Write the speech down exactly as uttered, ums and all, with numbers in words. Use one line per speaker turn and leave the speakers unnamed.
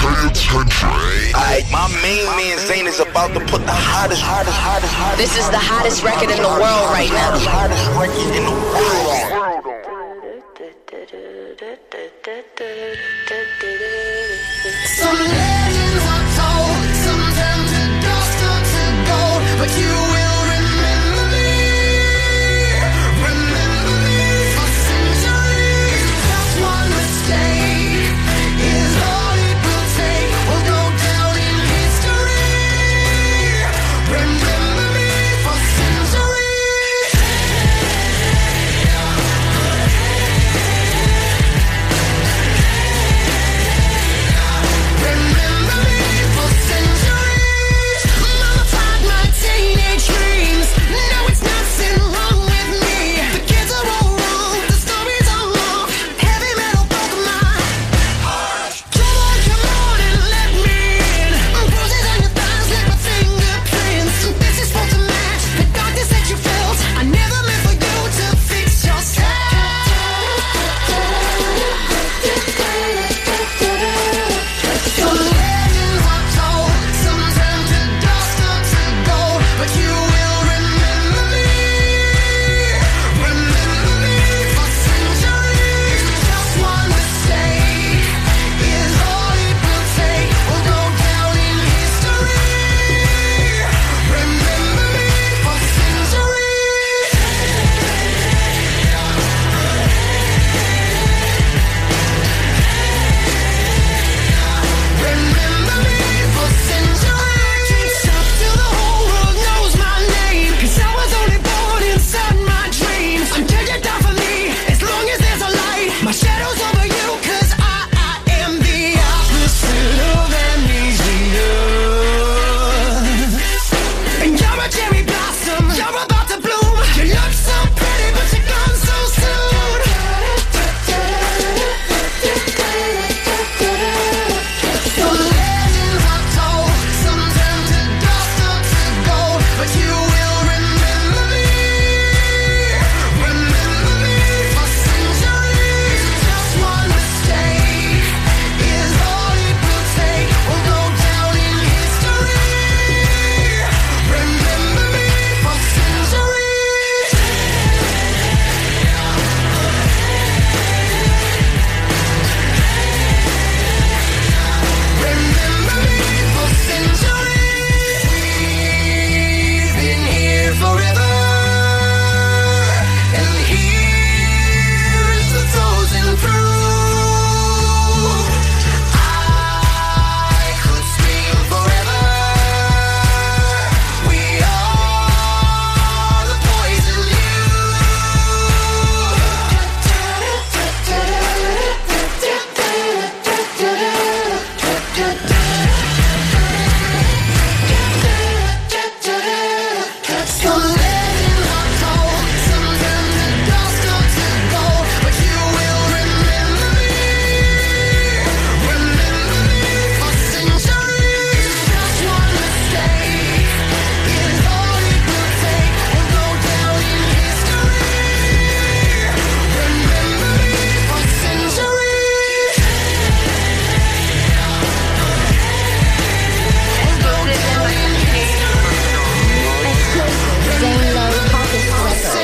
Alright, my main man Zane is about to put the hottest, hottest, hottest, hottest.
This is the hottest record in the world right now.
Hottest record in the world.
Some legends are told, some turn to dust or to gold, but you